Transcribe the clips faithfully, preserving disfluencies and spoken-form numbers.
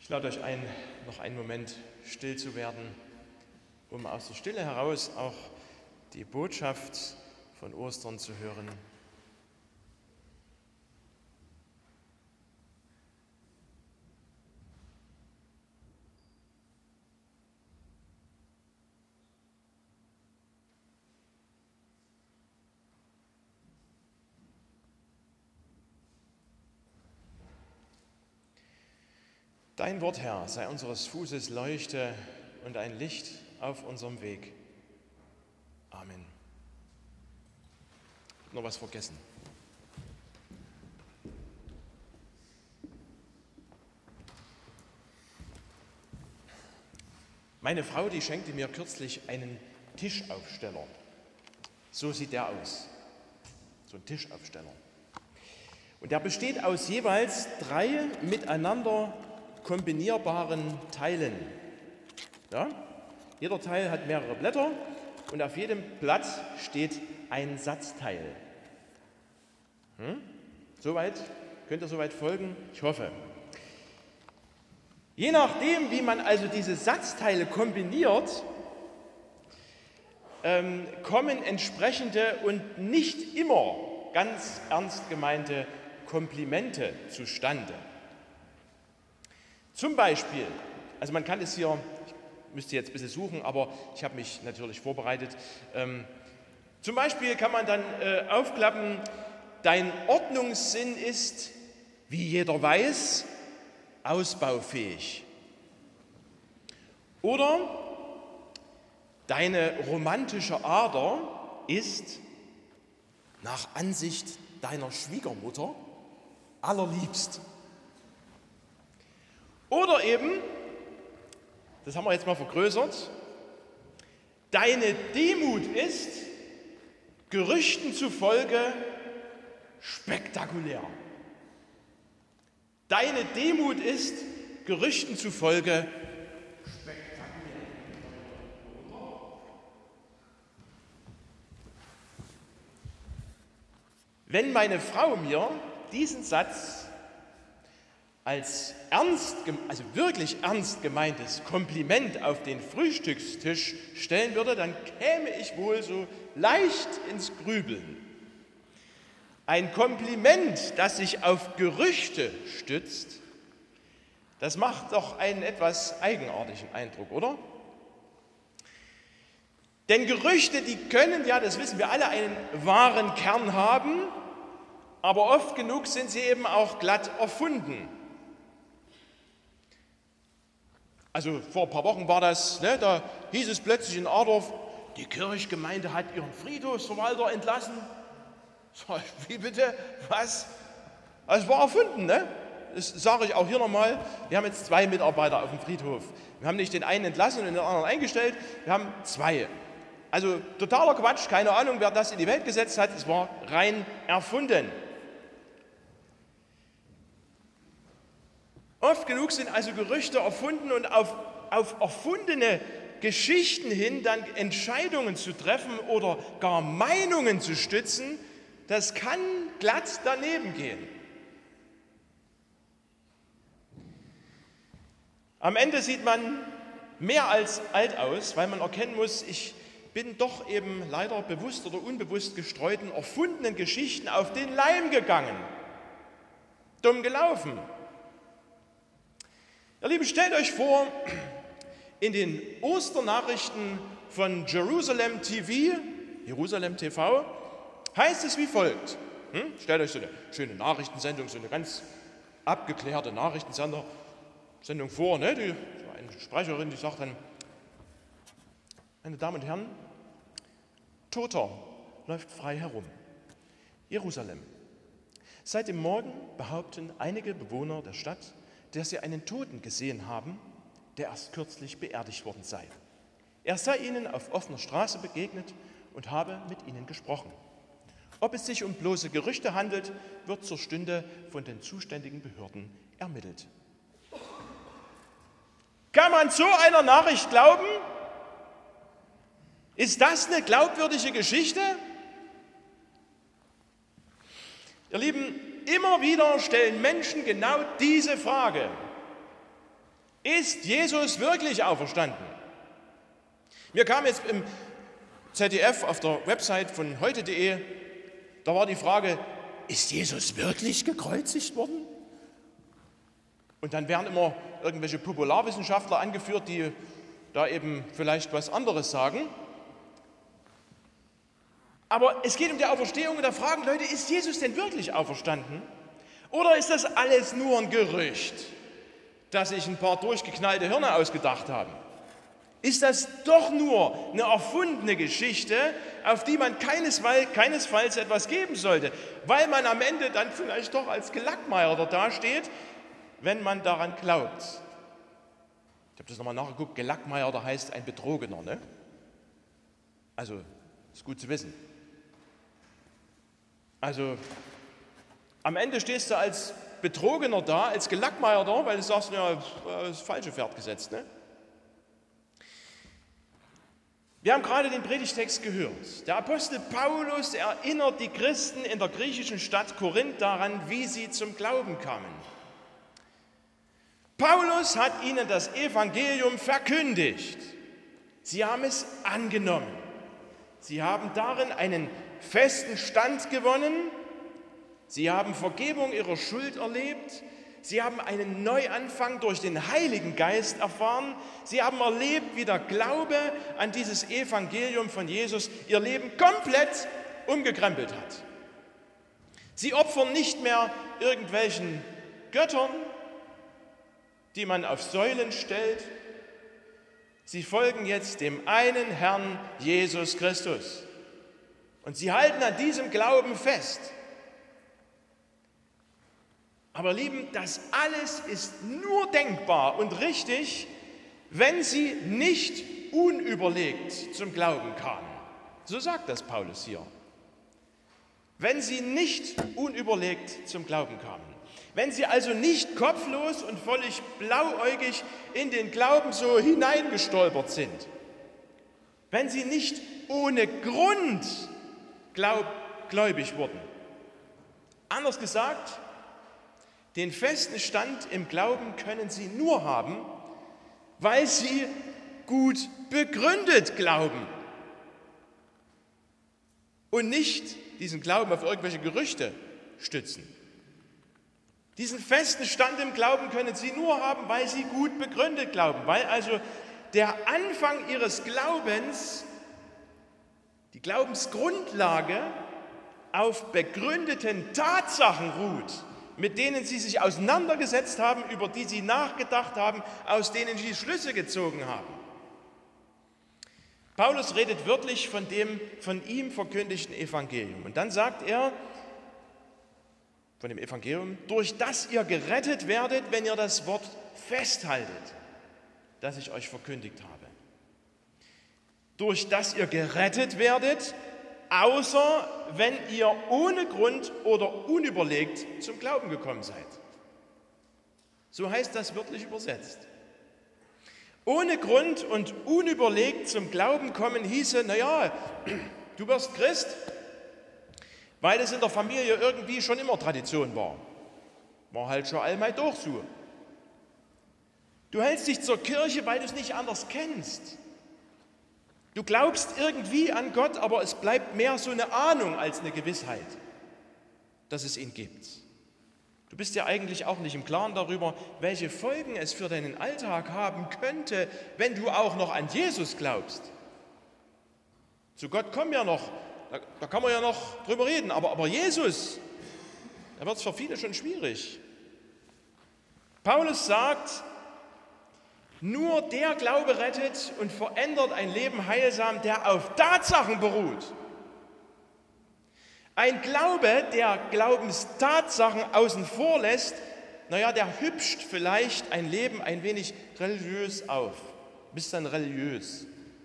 Ich lade euch ein, noch einen Moment still zu werden, um aus der Stille heraus auch die Botschaft von Ostern zu hören. Dein Wort, Herr, sei unseres Fußes Leuchte und ein Licht auf unserem Weg. Amen. Noch was vergessen. Meine Frau, die schenkte mir kürzlich einen Tischaufsteller. So sieht der aus. So ein Tischaufsteller. Und der besteht aus jeweils drei miteinander kombinierbaren Teilen. Ja? Jeder Teil hat mehrere Blätter und auf jedem Blatt steht ein Satzteil. Hm? Soweit? Könnt ihr soweit folgen? Ich hoffe. Je nachdem, wie man also diese Satzteile kombiniert, ähm, kommen entsprechende und nicht immer ganz ernst gemeinte Komplimente zustande. Zum Beispiel, also man kann es hier, ich müsste jetzt ein bisschen suchen, aber ich habe mich natürlich vorbereitet. Ähm, zum Beispiel kann man dann äh, aufklappen, dein Ordnungssinn ist, wie jeder weiß, ausbaufähig. Oder deine romantische Ader ist nach Ansicht deiner Schwiegermutter allerliebst. Oder eben, das haben wir jetzt mal vergrößert, deine Demut ist Gerüchten zufolge spektakulär. Deine Demut ist Gerüchten zufolge spektakulär. Wenn meine Frau mir diesen Satz als ernst, also wirklich ernst gemeintes Kompliment auf den Frühstückstisch stellen würde, dann käme ich wohl so leicht ins Grübeln. Ein Kompliment, das sich auf Gerüchte stützt, das macht doch einen etwas eigenartigen Eindruck, oder? Denn Gerüchte, die können ja, das wissen wir alle, einen wahren Kern haben, aber oft genug sind sie eben auch glatt erfunden. Also vor ein paar Wochen war das, ne, da hieß es plötzlich in Adorf, die Kirchgemeinde hat ihren Friedhofsverwalter entlassen. Wie bitte? Was? Das war erfunden, ne? Das sage ich auch hier nochmal. Wir haben jetzt zwei Mitarbeiter auf dem Friedhof. Wir haben nicht den einen entlassen und den anderen eingestellt, wir haben zwei. Also totaler Quatsch, keine Ahnung, wer das in die Welt gesetzt hat, es war rein erfunden. Oft genug sind also Gerüchte erfunden und auf, auf erfundene Geschichten hin dann Entscheidungen zu treffen oder gar Meinungen zu stützen, das kann glatt daneben gehen. Am Ende sieht man mehr als alt aus, weil man erkennen muss, ich bin doch eben leider bewusst oder unbewusst gestreuten, erfundenen Geschichten auf den Leim gegangen. Dumm gelaufen. Ihr Lieben, stellt euch vor, in den Osternachrichten von Jerusalem T V, Jerusalem T V, heißt es wie folgt. Hm? Stellt euch so eine schöne Nachrichtensendung, so eine ganz abgeklärte Nachrichtensendung vor. Ne? Die, so eine Sprecherin, die sagt dann, meine Damen und Herren, Toter läuft frei herum. Jerusalem. Seit dem Morgen behaupten einige Bewohner der Stadt, dass sie einen Toten gesehen haben, der erst kürzlich beerdigt worden sei. Er sei ihnen auf offener Straße begegnet und habe mit ihnen gesprochen. Ob es sich um bloße Gerüchte handelt, wird zur Stunde von den zuständigen Behörden ermittelt. Kann man so einer Nachricht glauben? Ist das eine glaubwürdige Geschichte? Ihr Lieben, immer wieder stellen Menschen genau diese Frage. Ist Jesus wirklich auferstanden? Mir kam jetzt im Z D F auf der Website von heute punkt de, da war die Frage, ist Jesus wirklich gekreuzigt worden? Und dann werden immer irgendwelche Popularwissenschaftler angeführt, die da eben vielleicht was anderes sagen. Aber es geht um die Auferstehung und da fragen Leute, ist Jesus denn wirklich auferstanden? Oder ist das alles nur ein Gerücht, das sich ein paar durchgeknallte Hirne ausgedacht haben? Ist das doch nur eine erfundene Geschichte, auf die man keinesfalls, keinesfalls etwas geben sollte, weil man am Ende dann vielleicht doch als Gelackmeierter dasteht, wenn man daran glaubt? Ich habe das nochmal nachgeguckt, Gelackmeierter heißt ein Betrogener, ne? Also, ist gut zu wissen. Also, am Ende stehst du als Betrogener da, als Gelackmeierter, weil du sagst, ja, das falsche Pferd gesetzt, ne? Wir haben gerade den Predigtext gehört. Der Apostel Paulus erinnert die Christen in der griechischen Stadt Korinth daran, wie sie zum Glauben kamen. Paulus hat ihnen das Evangelium verkündigt. Sie haben es angenommen. Sie haben darin einen festen Stand gewonnen. Sie haben Vergebung ihrer Schuld erlebt. Sie haben einen Neuanfang durch den Heiligen Geist erfahren. Sie haben erlebt, wie der Glaube an dieses Evangelium von Jesus ihr Leben komplett umgekrempelt hat. Sie opfern nicht mehr irgendwelchen Göttern, die man auf Säulen stellt. Sie folgen jetzt dem einen Herrn Jesus Christus. Und sie halten an diesem Glauben fest. Aber Lieben, das alles ist nur denkbar und richtig, wenn sie nicht unüberlegt zum Glauben kamen. So sagt das Paulus hier. Wenn sie nicht unüberlegt zum Glauben kamen. Wenn sie also nicht kopflos und völlig blauäugig in den Glauben so hineingestolpert sind. Wenn sie nicht ohne Grund glaub, gläubig wurden. Anders gesagt, den festen Stand im Glauben können sie nur haben, weil sie gut begründet glauben und nicht diesen Glauben auf irgendwelche Gerüchte stützen. Diesen festen Stand im Glauben können sie nur haben, weil sie gut begründet glauben, weil also der Anfang ihres Glaubens, die Glaubensgrundlage auf begründeten Tatsachen ruht, mit denen sie sich auseinandergesetzt haben, über die sie nachgedacht haben, aus denen sie Schlüsse gezogen haben. Paulus redet wörtlich von dem von ihm verkündigten Evangelium. Und dann sagt er von dem Evangelium, durch das ihr gerettet werdet, wenn ihr das Wort festhaltet, das ich euch verkündigt habe. Durch das ihr gerettet werdet, außer wenn ihr ohne Grund oder unüberlegt zum Glauben gekommen seid. So heißt das wörtlich übersetzt. Ohne Grund und unüberlegt zum Glauben kommen hieße, naja, du wirst Christ, weil es in der Familie irgendwie schon immer Tradition war. War halt schon allmal durch so. Du hältst dich zur Kirche, weil du es nicht anders kennst. Du glaubst irgendwie an Gott, aber es bleibt mehr so eine Ahnung als eine Gewissheit, dass es ihn gibt. Du bist ja eigentlich auch nicht im Klaren darüber, welche Folgen es für deinen Alltag haben könnte, wenn du auch noch an Jesus glaubst. Zu Gott kommen ja noch, da, da kann man ja noch drüber reden, aber, aber Jesus, da wird es für viele schon schwierig. Paulus sagt, nur der Glaube rettet und verändert ein Leben heilsam, der auf Tatsachen beruht. Ein Glaube, der Glaubenstatsachen außen vor lässt, naja, der hübscht vielleicht ein Leben ein wenig religiös auf. Bist dann religiös.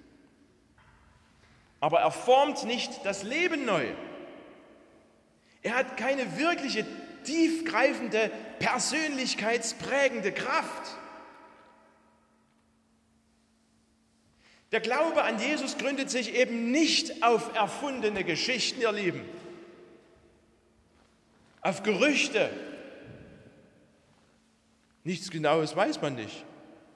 Aber er formt nicht das Leben neu. Er hat keine wirkliche, tiefgreifende, persönlichkeitsprägende Kraft. Der Glaube an Jesus gründet sich eben nicht auf erfundene Geschichten, ihr Lieben, auf Gerüchte. Nichts Genaues weiß man nicht.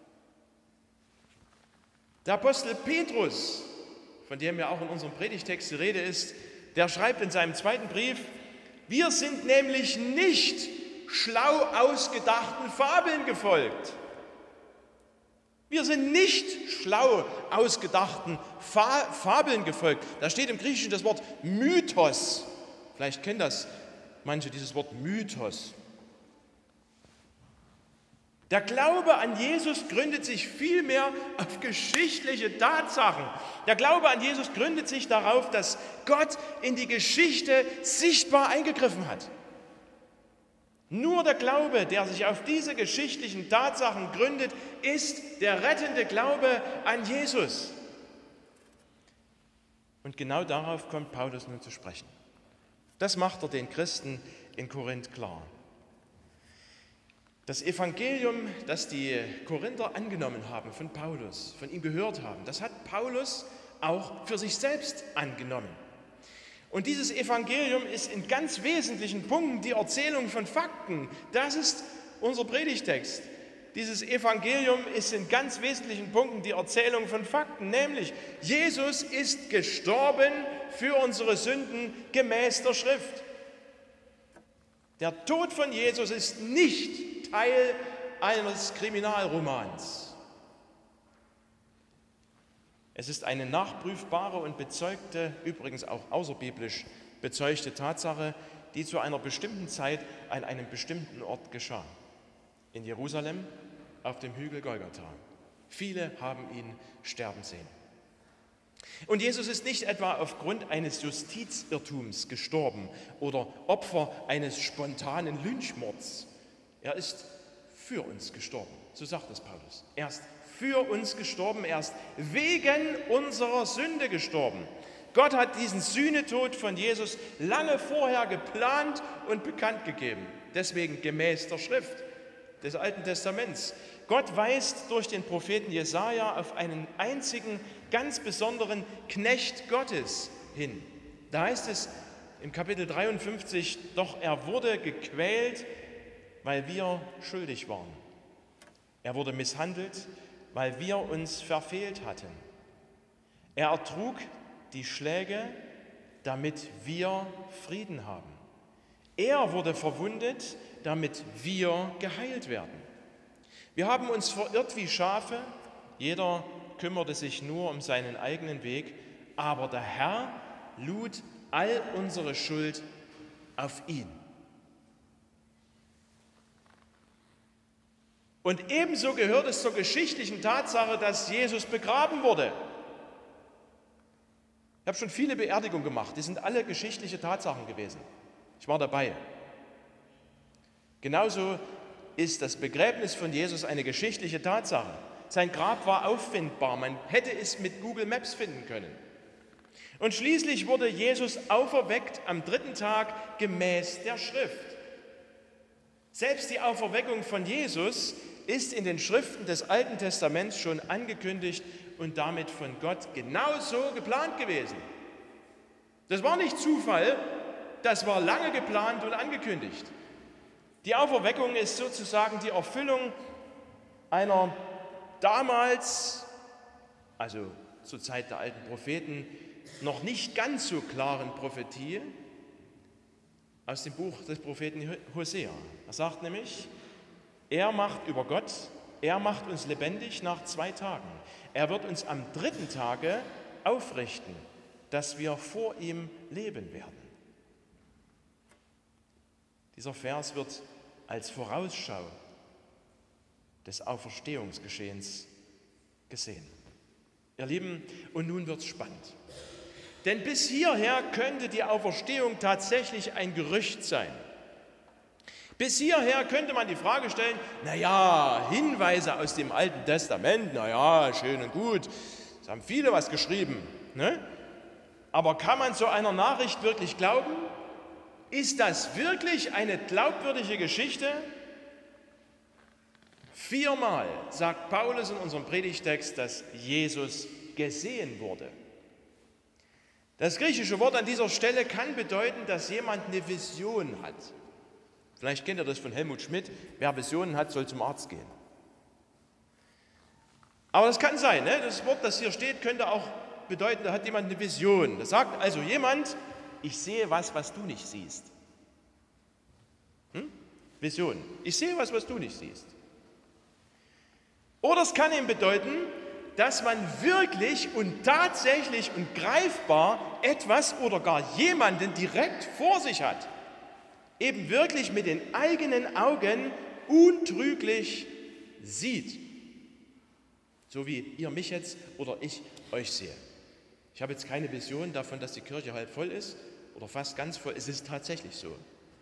Der Apostel Petrus, von dem ja auch in unserem Predigtext die Rede ist, der schreibt in seinem zweiten Brief: Wir sind nämlich nicht schlau ausgedachten Fabeln gefolgt. Wir sind nicht schlau ausgedachten Fa- Fabeln gefolgt. Da steht im Griechischen das Wort Mythos. Vielleicht kennen das manche, dieses Wort Mythos. Der Glaube an Jesus gründet sich vielmehr auf geschichtliche Tatsachen. Der Glaube an Jesus gründet sich darauf, dass Gott in die Geschichte sichtbar eingegriffen hat. Nur der Glaube, der sich auf diese geschichtlichen Tatsachen gründet, ist der rettende Glaube an Jesus. Und genau darauf kommt Paulus nun zu sprechen. Das macht er den Christen in Korinth klar. Das Evangelium, das die Korinther angenommen haben von Paulus, von ihm gehört haben, das hat Paulus auch für sich selbst angenommen. Und dieses Evangelium ist in ganz wesentlichen Punkten die Erzählung von Fakten. Das ist unser Predigtext. Dieses Evangelium ist in ganz wesentlichen Punkten die Erzählung von Fakten, nämlich Jesus ist gestorben für unsere Sünden gemäß der Schrift. Der Tod von Jesus ist nicht Teil eines Kriminalromans. Es ist eine nachprüfbare und bezeugte, übrigens auch außerbiblisch bezeugte Tatsache, die zu einer bestimmten Zeit an einem bestimmten Ort geschah. In Jerusalem auf dem Hügel Golgatha. Viele haben ihn sterben sehen. Und Jesus ist nicht etwa aufgrund eines Justizirrtums gestorben oder Opfer eines spontanen Lynchmords. Er ist für uns gestorben, so sagt es Paulus. Er ist für uns gestorben, er ist wegen unserer Sünde gestorben. Gott hat diesen Sühnetod von Jesus lange vorher geplant und bekannt gegeben. Deswegen gemäß der Schrift des Alten Testaments. Gott weist durch den Propheten Jesaja auf einen einzigen, ganz besonderen Knecht Gottes hin. Da heißt es im Kapitel dreiundfünfzig, doch er wurde gequält, weil wir schuldig waren. Er wurde misshandelt, weil wir uns verfehlt hatten. Er ertrug die Schläge, damit wir Frieden haben. Er wurde verwundet, damit wir geheilt werden. Wir haben uns verirrt wie Schafe, jeder kümmerte sich nur um seinen eigenen Weg, aber der Herr lud all unsere Schuld auf ihn. Und ebenso gehört es zur geschichtlichen Tatsache, dass Jesus begraben wurde. Ich habe schon viele Beerdigungen gemacht, die sind alle geschichtliche Tatsachen gewesen. Ich war dabei. Genauso ist das Begräbnis von Jesus eine geschichtliche Tatsache. Sein Grab war auffindbar, man hätte es mit Google Maps finden können. Und schließlich wurde Jesus auferweckt am dritten Tag gemäß der Schrift. Selbst die Auferweckung von Jesus ist in den Schriften des Alten Testaments schon angekündigt und damit von Gott genauso geplant gewesen. Das war nicht Zufall, das war lange geplant und angekündigt. Die Auferweckung ist sozusagen die Erfüllung einer damals, also zur Zeit der alten Propheten, noch nicht ganz so klaren Prophetie aus dem Buch des Propheten Hosea. Er sagt nämlich, er macht über Gott, er macht uns lebendig nach zwei Tagen. Er wird uns am dritten Tage aufrichten, dass wir vor ihm leben werden. Dieser Vers wird als Vorausschau des Auferstehungsgeschehens gesehen. Ihr Lieben, und nun wird es spannend. Denn bis hierher könnte die Auferstehung tatsächlich ein Gerücht sein. Bis hierher könnte man die Frage stellen, naja, Hinweise aus dem Alten Testament, naja, schön und gut, es haben viele was geschrieben, ne? Aber kann man so einer Nachricht wirklich glauben? Ist das wirklich eine glaubwürdige Geschichte? Viermal sagt Paulus in unserem Predigtext, dass Jesus gesehen wurde. Das griechische Wort an dieser Stelle kann bedeuten, dass jemand eine Vision hat. Vielleicht kennt ihr das von Helmut Schmidt, wer Visionen hat, soll zum Arzt gehen. Aber das kann sein, ne? Das Wort, das hier steht, könnte auch bedeuten, da hat jemand eine Vision. Da sagt also jemand, ich sehe was, was du nicht siehst. Hm? Vision. Ich sehe was, was du nicht siehst. Oder es kann eben bedeuten, dass man wirklich und tatsächlich und greifbar etwas oder gar jemanden direkt vor sich hat. Eben wirklich mit den eigenen Augen untrüglich sieht. So wie ihr mich jetzt oder ich euch sehe. Ich habe jetzt keine Vision davon, dass die Kirche halb voll ist oder fast ganz voll. Es ist tatsächlich so.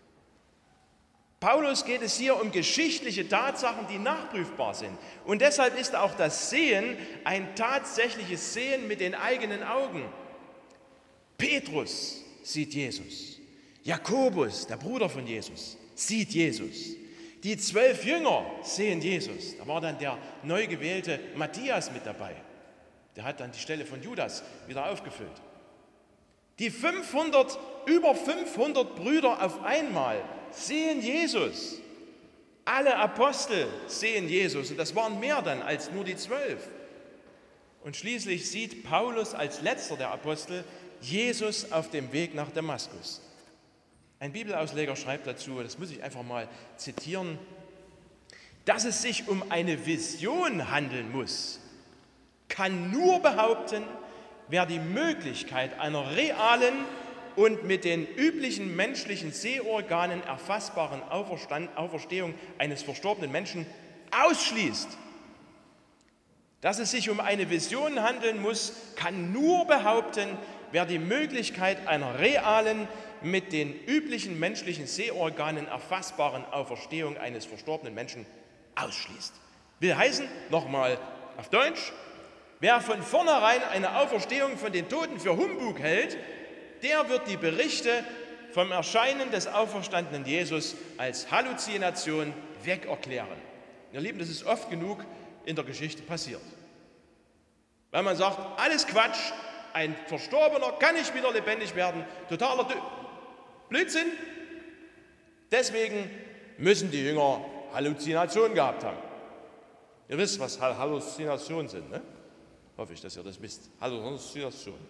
Paulus geht es hier um geschichtliche Tatsachen, die nachprüfbar sind. Und deshalb ist auch das Sehen ein tatsächliches Sehen mit den eigenen Augen. Petrus sieht Jesus. Jakobus, der Bruder von Jesus, sieht Jesus. Die zwölf Jünger sehen Jesus. Da war dann der neu gewählte Matthias mit dabei. Der hat dann die Stelle von Judas wieder aufgefüllt. Die fünfhundert, über fünfhundert Brüder auf einmal sehen Jesus. Alle Apostel sehen Jesus. Und das waren mehr dann als nur die zwölf. Und schließlich sieht Paulus als letzter der Apostel Jesus auf dem Weg nach Damaskus. Ein Bibelausleger schreibt dazu, das muss ich einfach mal zitieren, dass es sich um eine Vision handeln muss, kann nur behaupten, wer die Möglichkeit einer realen und mit den üblichen menschlichen Sehorganen erfassbaren Auferstand, Auferstehung eines verstorbenen Menschen ausschließt. Dass es sich um eine Vision handeln muss, kann nur behaupten, wer die Möglichkeit einer realen, mit den üblichen menschlichen Sehorganen erfassbaren Auferstehung eines verstorbenen Menschen ausschließt. Will heißen, nochmal auf Deutsch, wer von vornherein eine Auferstehung von den Toten für Humbug hält, der wird die Berichte vom Erscheinen des auferstandenen Jesus als Halluzination wegerklären. Ihr Lieben, das ist oft genug in der Geschichte passiert. Weil man sagt, alles Quatsch, ein Verstorbener kann nicht wieder lebendig werden, totaler Dö- Blödsinn. Deswegen müssen die Jünger Halluzinationen gehabt haben. Ihr wisst, was Halluzinationen sind, ne? Hoffe ich, dass ihr das wisst. Halluzinationen.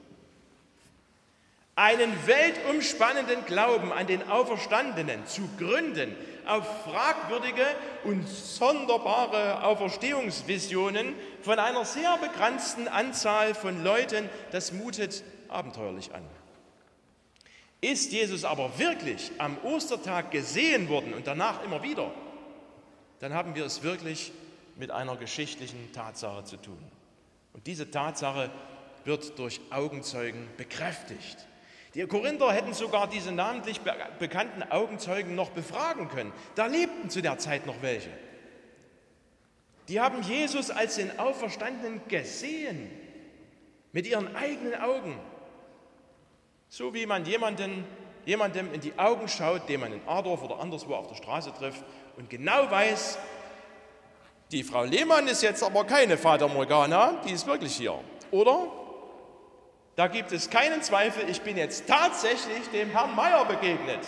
Einen weltumspannenden Glauben an den Auferstandenen zu gründen, auf fragwürdige und sonderbare Auferstehungsvisionen von einer sehr begrenzten Anzahl von Leuten, das mutet abenteuerlich an. Ist Jesus aber wirklich am Ostertag gesehen worden und danach immer wieder, dann haben wir es wirklich mit einer geschichtlichen Tatsache zu tun. Und diese Tatsache wird durch Augenzeugen bekräftigt. Die Korinther hätten sogar diese namentlich be- bekannten Augenzeugen noch befragen können. Da lebten zu der Zeit noch welche. Die haben Jesus als den Auferstandenen gesehen, mit ihren eigenen Augen. So wie man jemanden, jemandem in die Augen schaut, den man in Adorf oder anderswo auf der Straße trifft und genau weiß, die Frau Lehmann ist jetzt aber keine Fata Morgana, die ist wirklich hier. Oder? Da gibt es keinen Zweifel, ich bin jetzt tatsächlich dem Herrn Meier begegnet.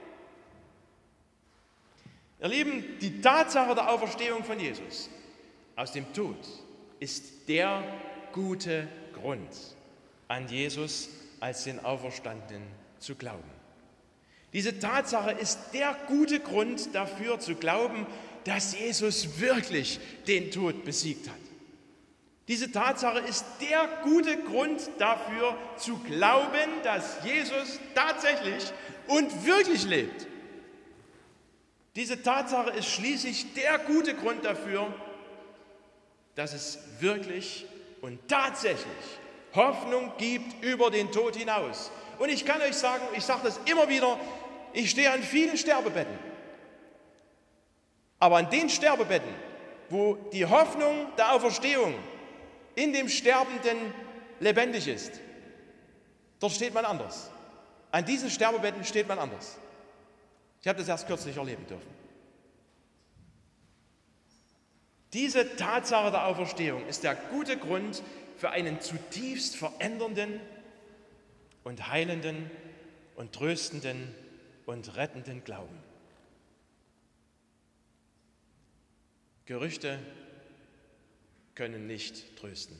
Ihr Lieben, die Tatsache der Auferstehung von Jesus aus dem Tod ist der gute Grund, an Jesus als den Auferstandenen zu glauben. Diese Tatsache ist der gute Grund dafür zu glauben, dass Jesus wirklich den Tod besiegt hat. Diese Tatsache ist der gute Grund dafür zu glauben, dass Jesus tatsächlich und wirklich lebt. Diese Tatsache ist schließlich der gute Grund dafür, dass es wirklich und tatsächlich Hoffnung gibt über den Tod hinaus. Und ich kann euch sagen, ich sage das immer wieder, ich stehe an vielen Sterbebetten. Aber an den Sterbebetten, wo die Hoffnung der Auferstehung in dem Sterbenden lebendig ist, dort steht man anders. An diesen Sterbebetten steht man anders. Ich habe das erst kürzlich erleben dürfen. Diese Tatsache der Auferstehung ist der gute Grund für einen zutiefst verändernden und heilenden und tröstenden und rettenden Glauben. Gerüchte können nicht trösten.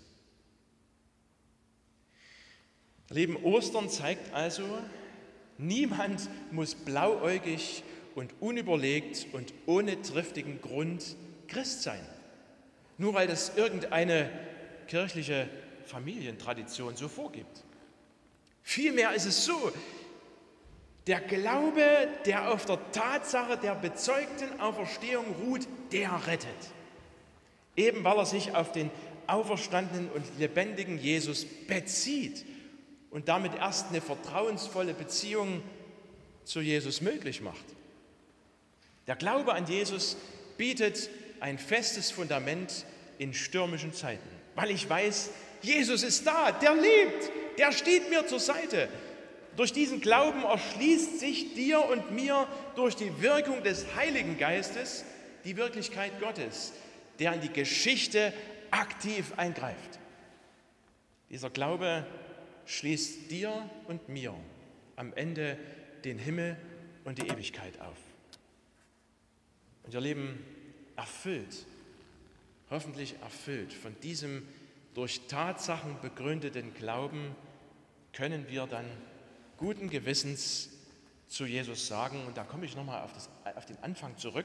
Ihr Lieben, Ostern zeigt also, niemand muss blauäugig und unüberlegt und ohne triftigen Grund Christ sein, nur weil das irgendeine kirchliche Familientradition so vorgibt. Vielmehr ist es so, der Glaube, der auf der Tatsache der bezeugten Auferstehung ruht, der rettet. Eben weil er sich auf den auferstandenen und lebendigen Jesus bezieht und damit erst eine vertrauensvolle Beziehung zu Jesus möglich macht. Der Glaube an Jesus bietet ein festes Fundament in stürmischen Zeiten, weil ich weiß, Jesus ist da, der lebt, der steht mir zur Seite. Durch diesen Glauben erschließt sich dir und mir durch die Wirkung des Heiligen Geistes die Wirklichkeit Gottes, der in die Geschichte aktiv eingreift. Dieser Glaube schließt dir und mir am Ende den Himmel und die Ewigkeit auf. Und ihr Lieben, erfüllt, hoffentlich erfüllt von diesem durch Tatsachen begründeten Glauben, können wir dann guten Gewissens zu Jesus sagen, und da komme ich nochmal auf, auf den Anfang zurück,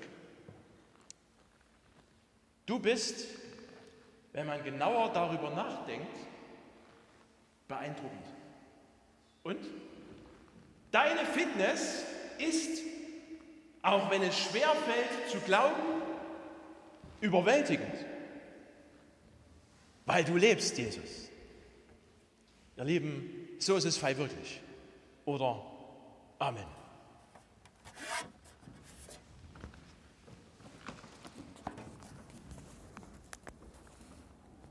du bist, wenn man genauer darüber nachdenkt, beeindruckend. Und deine Fitness ist, auch wenn es schwerfällt zu glauben, überwältigend, weil du lebst, Jesus. Ihr Lieben, so ist es frei wirklich. Oder Amen.